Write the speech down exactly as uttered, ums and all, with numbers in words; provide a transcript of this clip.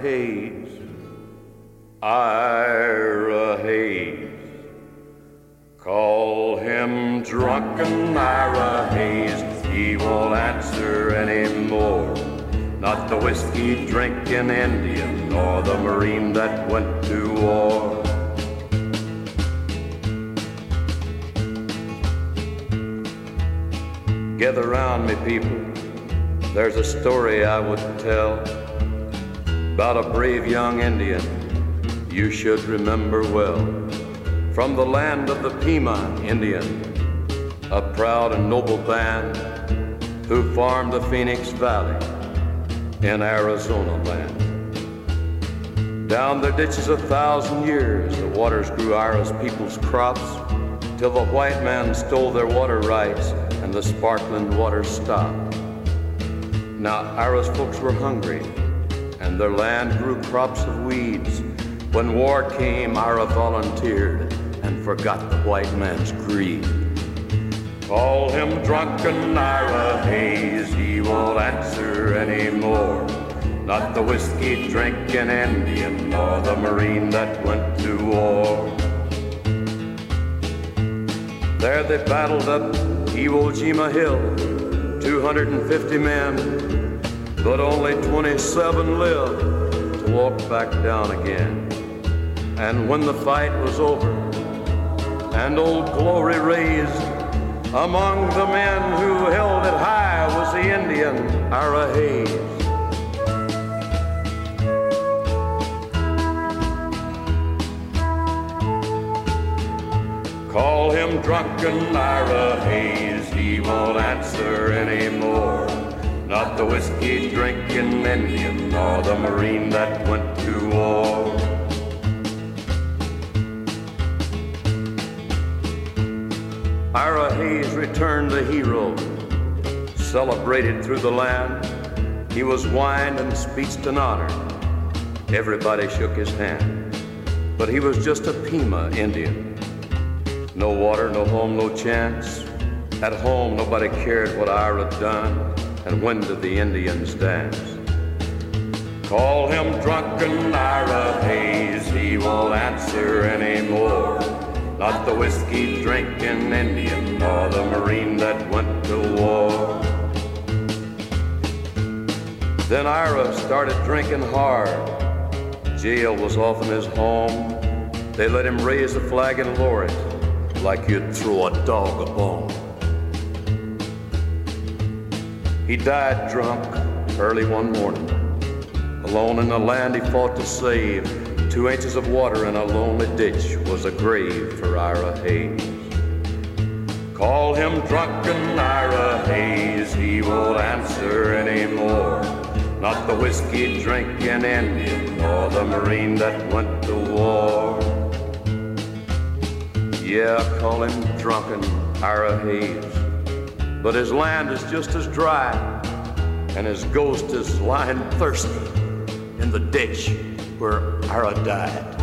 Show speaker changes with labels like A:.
A: Hayes, Ira Hayes. Call him drunken Ira Hayes, he won't answer anymore. Not the whiskey drinking Indian, nor the Marine that went to war. Gather round me, people, there's a story I would tell about a brave young Indian you should remember well. From the land of the Pima Indian, a proud and noble band who farmed the Phoenix Valley in Arizona land. Down their ditches a thousand years, the waters grew Ira's people's crops, till the white man stole their water rights and the sparkling water stopped. Now Ira's folks were hungry, and their land grew crops of weeds. When war came, Ira volunteered and forgot the white man's greed. Call him drunken Ira Hayes, he won't answer anymore. Not the whiskey drinking Indian, nor the Marine that went to war. There they battled up Iwo Jima Hill, two hundred fifty men, but only twenty-seven lived to walk back down again. And when the fight was over and Old Glory raised, among the men who held it high was the Indian Ira Hayes. Call him drunken Ira Hayes, he won't answer anymore. Not the whiskey drinking Indian, nor the Marine that went to war. Ira Hayes returned a hero, celebrated through the land. He was wined and speeched and honored. Everybody shook his hand, but he was just a Pima Indian. No water, no home, no chance. At home, nobody cared what Ira done, and when did the Indians dance? Call him drunken Ira Hayes, he won't answer anymore. Not the whiskey drinking Indian, nor the Marine that went to war. Then Ira started drinking hard. Jail was often his home. They let him raise the flag and lower it like you'd throw a dog a bone. He died drunk early one morning. Alone in the land he fought to save, two inches of water in a lonely ditch was a grave for Ira Hayes. Call him drunken Ira Hayes, he won't answer anymore. Not the whiskey drinking Indian, nor the Marine that went to war. Yeah, call him drunken Ira Hayes, but his land is just as dry, and his ghost is lying thirsty in the ditch where Ira died.